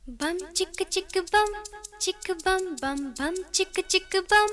बम चिक चिक बम चिक बम बम बम चिक चिक बम।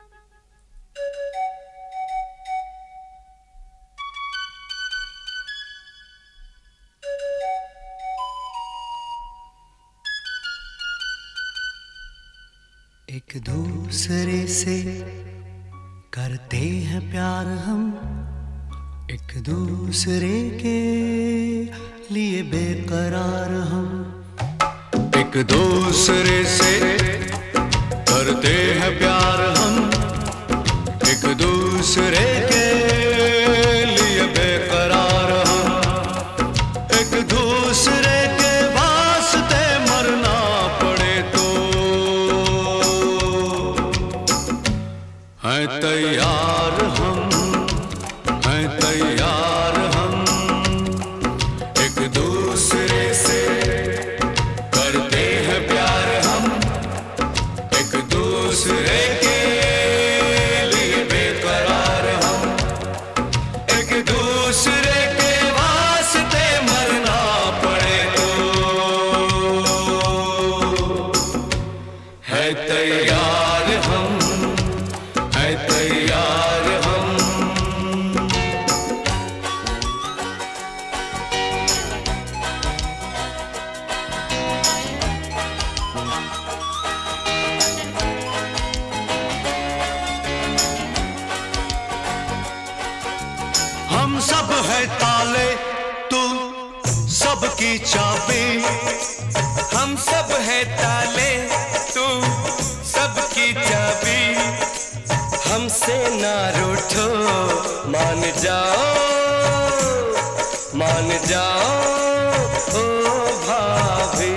एक दूसरे से करते हैं प्यार हम, एक दूसरे के लिए बेकरार हम। एक दूसरे से करते हैं प्यार हम, एक दूसरे के लिए बेकरार हम। एक दूसरे के वास्ते मरना पड़े तो हैं तैयार हम, हैं तैयार हम। एक दूसरे से करते हैं प्यार हम, एक दूसरे के लिए बेकरार हम। एक दूसरे के वास्ते मरना पड़े तो है तैयार हम, है तैयार हम। हम सब है ताले, तू सबकी चाबी। हम सब है ताले, तू सबकी चाबी। हमसे ना रूठो, मान जाओ, मान जाओ ओ भाभी।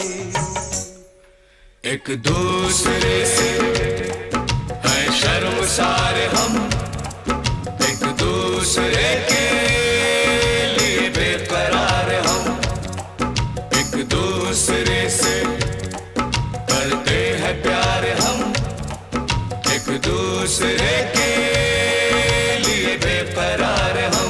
एक दूसरे से है शर्मसार हम, एक दूसरे के लिए बेकरार हम। एक दूसरे से करते हैं प्यार हम, एक दूसरे के लिए बेकरार हम।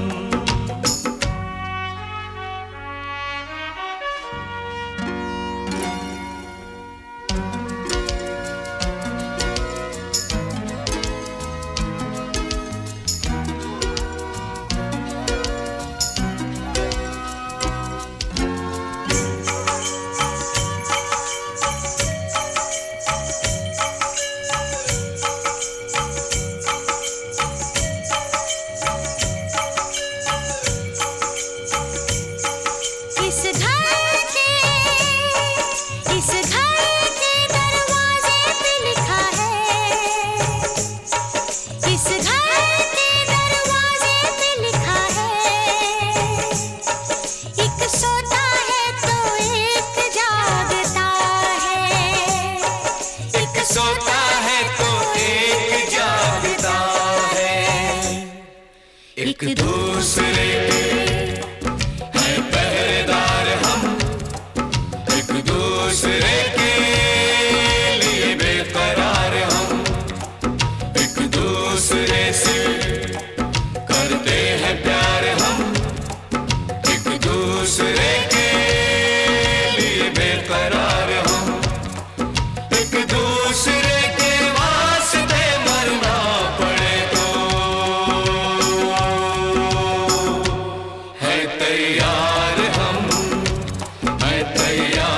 सोता है तो एक जागता है। एक दूसरे के हैं पहरेदार हम, एक दूसरे के लिए बेकरार हम। एक दूसरे से करते हैं प्यार हम, एक दूसरे के लिए बेकरार हम। एक दूसरे के वास्ते मरना पड़े तो है तैयार हम, है तैयार।